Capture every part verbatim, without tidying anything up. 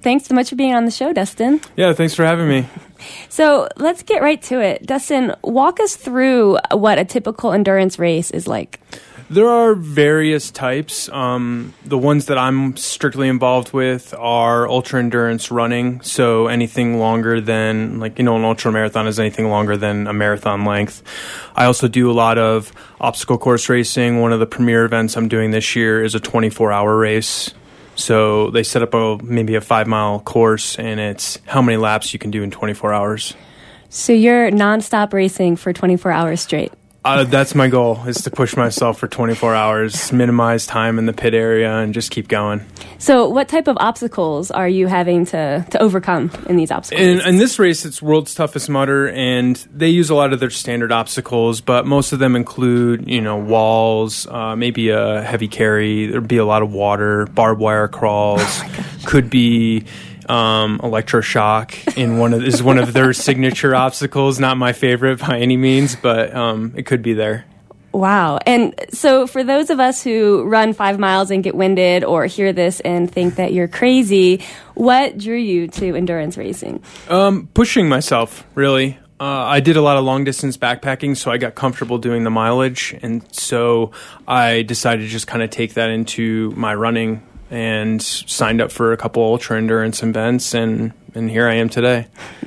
thanks so much for being on the show, Dustin. Yeah, thanks for having me. So let's get right to it. Dustin, walk us through what a typical endurance race is like. There are various types. Um, the ones that I'm strictly involved with are ultra endurance running. So anything longer than, like, you know, an ultra marathon is anything longer than a marathon length. I also do a lot of obstacle course racing. One of the premier events I'm doing this year is a twenty-four hour race. So they set up a maybe a five mile course, and it's how many laps you can do in twenty-four hours. So you're nonstop racing for twenty-four hours straight. Uh, that's my goal, is to push myself for twenty-four hours, minimize time in the pit area, and just keep going. So what type of obstacles are you having to, to overcome in these obstacles? In, in this race, it's World's Toughest Mudder, and they use a lot of their standard obstacles, but most of them include, you know, walls, uh, maybe a heavy carry, there'd be a lot of water, barbed wire crawls, oh could be... Um, electroshock in one of is one of their signature obstacles. Not my favorite by any means, but um, it could be there. Wow. And so for those of us who run five miles and get winded or hear this and think that you're crazy, what drew you to endurance racing? Um, pushing myself, really. Uh, I did a lot of long distance backpacking, so I got comfortable doing the mileage, and so I decided to just kind of take that into my running and signed up for a couple ultra endurance events, and, and here I am today.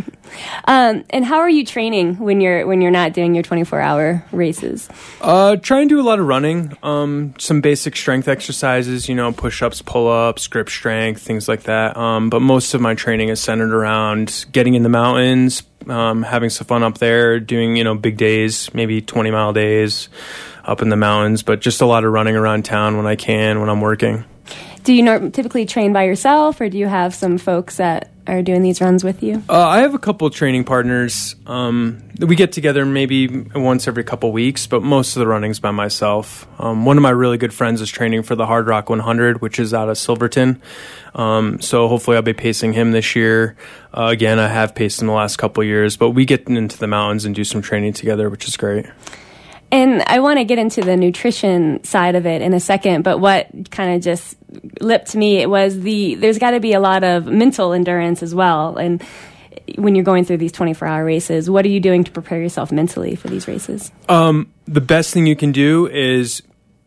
Um, and how are you training when you're when you're not doing your twenty-four hour races? Uh, try and do a lot of running, um, some basic strength exercises, you know, push-ups, pull-ups, grip strength, things like that. Um, but most of my training is centered around getting in the mountains, um, having some fun up there, doing, you know, big days, maybe twenty mile days up in the mountains, but just a lot of running around town when I can, when I'm working. Do you norm- typically train by yourself, or do you have some folks that are doing these runs with you? Uh, I have a couple of training partners. Um, we get together maybe once every couple weeks, but most of the running's by myself. Um, one of my really good friends is training for the Hard Rock one hundred, which is out of Silverton. Um, so hopefully I'll be pacing him this year. Uh, again, I have paced him the last couple of years, but we get into the mountains and do some training together, which is great. And I want to get into the nutrition side of it in a second, but what kind of just leapt to me, it was the, there's got to be a lot of mental endurance as well. And when you're going through these twenty-four hour races, what are you doing to prepare yourself mentally for these races? Um, the best thing you can do is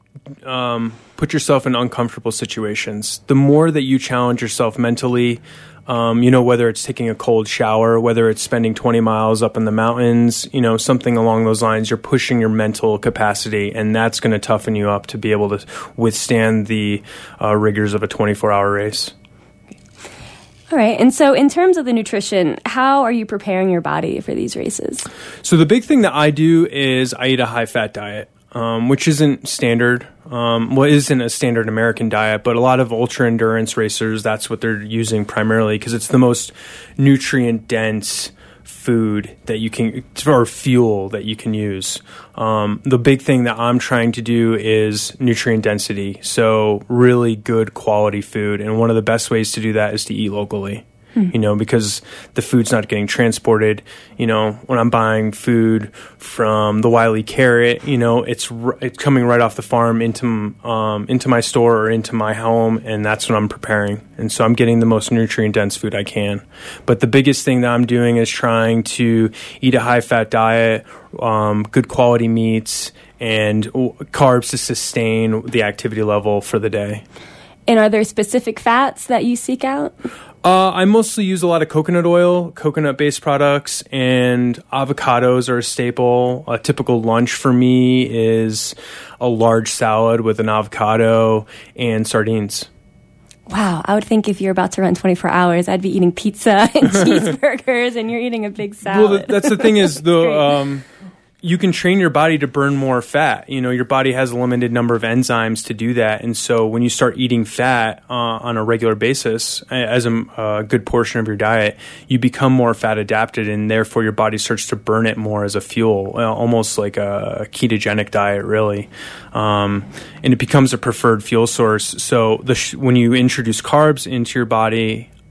um, put yourself in uncomfortable situations. The more that you challenge yourself mentally, Um, you know, whether it's taking a cold shower, whether it's spending twenty miles up in the mountains, you know, something along those lines, you're pushing your mental capacity, and that's going to toughen you up to be able to withstand the uh, rigors of a twenty-four hour race. All right. And so in terms of the nutrition, how are you preparing your body for these races? So the big thing that I do is I eat a high-fat diet. Um, which isn't standard, um, well, isn't a standard American diet, but a lot of ultra endurance racers, that's what they're using primarily because it's the most nutrient dense food that you can, or fuel that you can use. Um, the big thing that I'm trying to do is nutrient density, so really good quality food, and one of the best ways to do that is to eat locally. You know, because the food's not getting transported. You know, when I'm buying food from the Wiley Carrot, you know, it's r- it's coming right off the farm into um, into my store or into my home, and that's what I'm preparing. And so I'm getting the most nutrient-dense food I can. But the biggest thing that I'm doing is trying to eat a high-fat diet, um, good quality meats, and carbs to sustain the activity level for the day. And are there specific fats that you seek out? Uh, I mostly use a lot of coconut oil, coconut-based products, and avocados are a staple. A typical lunch for me is a large salad with an avocado and sardines. Wow, I would think if you're about to run twenty-four hours, I'd be eating pizza and cheeseburgers, and you're eating a big salad. Well, that's the thing is, the um, you can train your body to burn more fat. You know, your body has a limited number of enzymes to do that. And so when you start eating fat uh, on a regular basis as a, a good portion of your diet, you become more fat adapted, and therefore your body starts to burn it more as a fuel, almost like a ketogenic diet, really. Um, and it becomes a preferred fuel source. So the sh- when you introduce carbs into your body,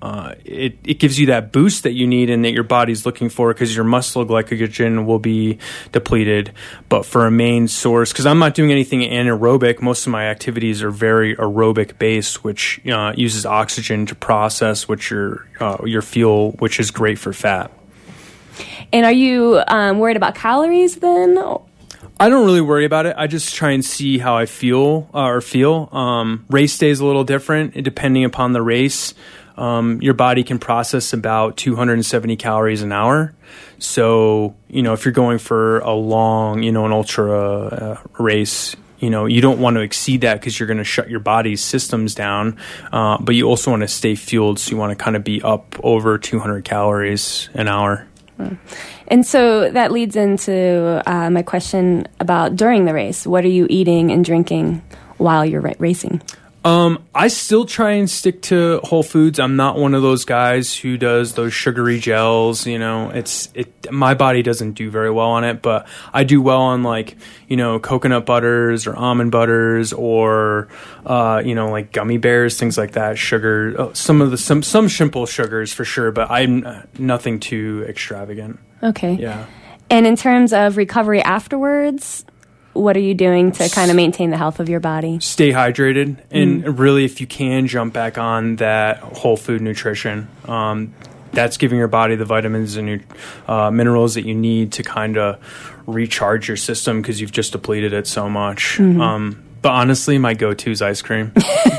uh, it, it gives you that boost that you need and that your body's looking for, because your muscle glycogen will be depleted. But for a main source, because I'm not doing anything anaerobic, most of my activities are very aerobic based, which uh, uses oxygen to process which your uh, your fuel, which is great for fat. And are you um, worried about calories then? I don't really worry about it. I just try and see how I feel uh, or feel. Um, race day is a little different depending upon the race. Um, your body can process about two hundred seventy calories an hour. So, you know, if you're going for a long, you know, an ultra uh, race, you know, you don't want to exceed that because you're going to shut your body's systems down. Uh, but you also want to stay fueled. So you want to kind of be up over two hundred calories an hour. And so that leads into uh, my question about during the race. What are you eating and drinking while you're ra- racing? Um, I still try and stick to whole foods. I'm not one of those guys who does those sugary gels. You know, it's it. My body doesn't do very well on it, but I do well on like you know coconut butters or almond butters or uh, you know like gummy bears, things like that. Sugar, oh, some of the some some simple sugars for sure, but I'm uh, nothing too extravagant. Okay. Yeah. And in terms of recovery afterwards, what are you doing to kind of maintain the health of your body? Stay hydrated, and mm. really, if you can, jump back on that whole food nutrition. Um, that's giving your body the vitamins and uh, minerals that you need to kind of recharge your system because you've just depleted it so much. Mm-hmm. Um, but honestly, my go-to is ice cream.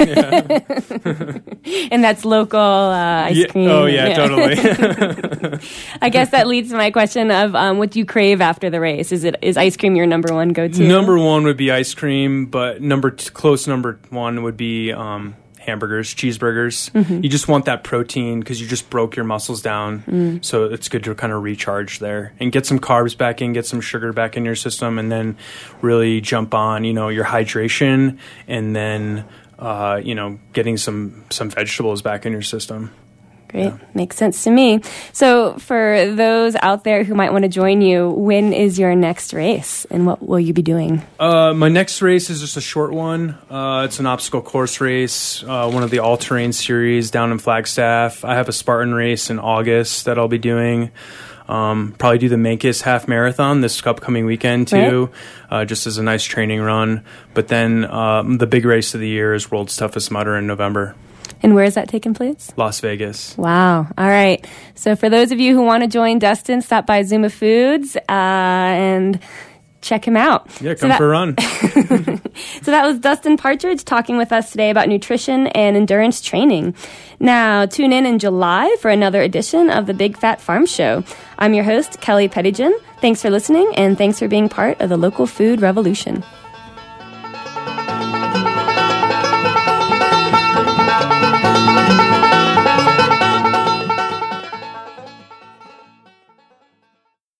And that's local uh, ice yeah. cream. Oh, yeah, yeah. Totally. I guess that leads to my question of um, what do you crave after the race? Is it is ice cream your number one go-to? Number one would be ice cream, but number t- close number one would be um, hamburgers, cheeseburgers. Mm-hmm. You just want that protein because you just broke your muscles down. Mm. So it's good to kind of recharge there and get some carbs back in, get some sugar back in your system, and then really jump on, you know, your hydration and then, uh, you know, getting some, some vegetables back in your system. Great. Yeah. Makes sense to me. So for those out there who might want to join you, when is your next race and what will you be doing? Uh, my next race is just a short one. Uh, it's an obstacle course race, uh, one of the all-terrain series down in Flagstaff. I have a Spartan race in August that I'll be doing. Um, probably do the Mancos Half Marathon this upcoming weekend too, right. uh, just as a nice training run. But then um, the big race of the year is World's Toughest Mudder in November. And where is that taking place? Las Vegas. Wow. All right. So for those of you who want to join Dustin, stop by Zuma Foods uh, and check him out. Yeah, come so that, for a run. So that was Dustin Partridge talking with us today about nutrition and endurance training. Now, tune in in July for another edition of the Big Fat Farm Show. I'm your host, Kelly Pettigen. Thanks for listening, and thanks for being part of the local food revolution.